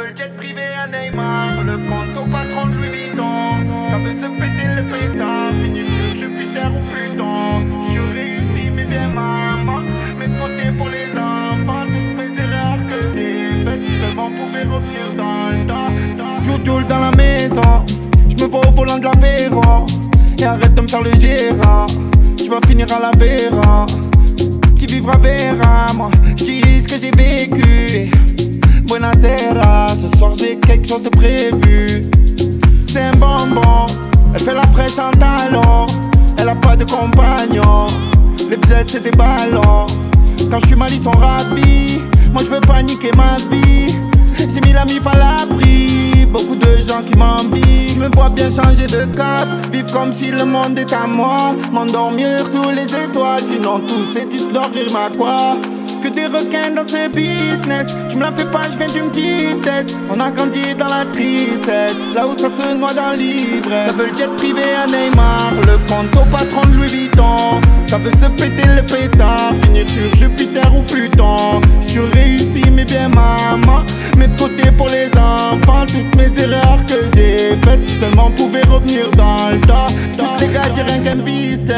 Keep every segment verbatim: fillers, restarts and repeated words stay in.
veut le jet privé à Neymar, le compte au patron de Louis Vuitton. Ça veut se péter le pétard, finir sur Jupiter ou Pluton. J'suis réussi mais bien maman, mets de côté pour les enfants. Toutes mes erreurs que j'ai faites, si seulement pouvais revenir dans le temps. Joule dans la maison, j'me vois au volant de la Véran. Et arrête de me faire le gérant, tu vas finir à la Véran. Qui vivra verra, moi j'dis ce que j'ai vécu. Buonasera, ce soir j'ai quelque chose de prévu. C'est un bonbon, elle fait la fraîche en talon. Elle a pas de compagnon, les billets c'est des ballons. Quand je suis mal ils sont ravis, moi je veux paniquer ma vie. J'ai mis la mif à l'abri, beaucoup de gens qui m'envient. Je me vois bien changer de cap, vivre comme si le monde est à moi. M'endormir sous les étoiles, sinon tout c'est histoire rire ma quoi. Que des requins dans ce business, tu me la fais pas, je viens d'une petitesse. On a grandi dans la tristesse, là où ça se noie dans l'ivresse. Ça veut le jet privé à Neymar, le compte au patron de Louis Vuitton. Ça veut se péter le pétard, finir sur Jupiter ou Pluton. J'suis réussi mais bien maman, mets de côté pour les enfants. Toutes mes erreurs que j'ai faites, si seulement pouvais revenir dans le temps. Tous les gars diraient qu'un piste,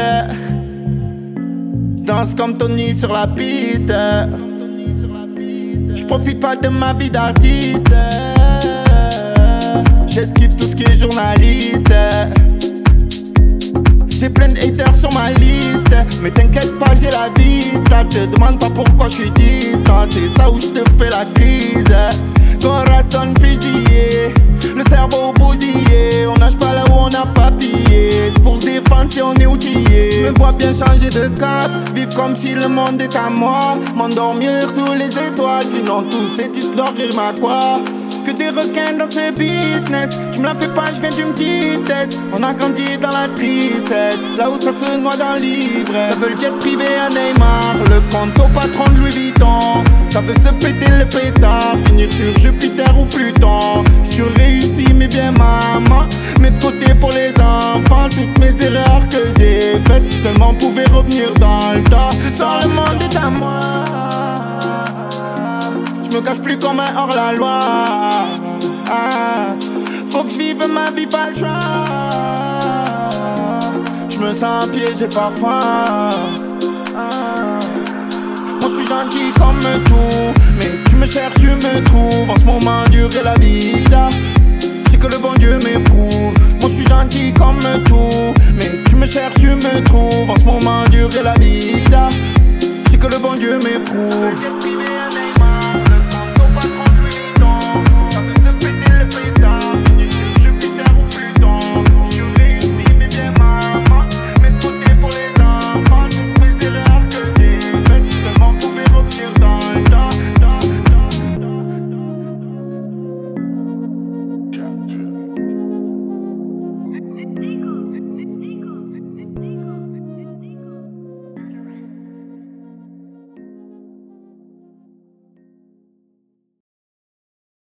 danse comme Tony sur la piste. J'profite pas de ma vie d'artiste, j'esquive tout ce qui est journaliste. J'ai plein de haters sur ma liste, mais t'inquiète pas j'ai la vista. Te demande pas pourquoi je suis distant, c'est ça où je te fais la crise. Corazon fusillé, le cerveau bousillé. On nage pas là où on n'a pas pillé, c'est pour se défendre si on est outillé. Je me vois bien changer de cap, vivre comme si le monde est à moi. M'endormir sous les étoiles, sinon tout c'est histoire rire ma quoi. Que des requins dans ce business, tu me la fais pas, je viens d'une petitesse. On a grandi dans la tristesse, là où ça se noie dans l'ivresse. Ça veut le jet privé à Neymar, le compte au patron de Louis Vuitton. Ça veut se péter le pétard, finir sur Jupiter ou Pluton. J'suis réussi mais bien maman, mets de côté pour les enfants. Toutes mes erreurs que j'ai faites, si seulement pouvais revenir dans le temps. Ce soir le monde est à moi, je me cache plus comme un hors-la-loi. Ah, faut que je vive ma vie, pas le choix. Je me sens piégé parfois. Ah, moi je suis gentil comme tout, mais tu me cherches, tu me trouves. En ce moment dur est la vida, c'est que le bon Dieu m'éprouve. Moi je suis gentil comme tout, mais tu me cherches, tu me trouves. En ce moment dur est la vida, c'est que le bon Dieu m'éprouve.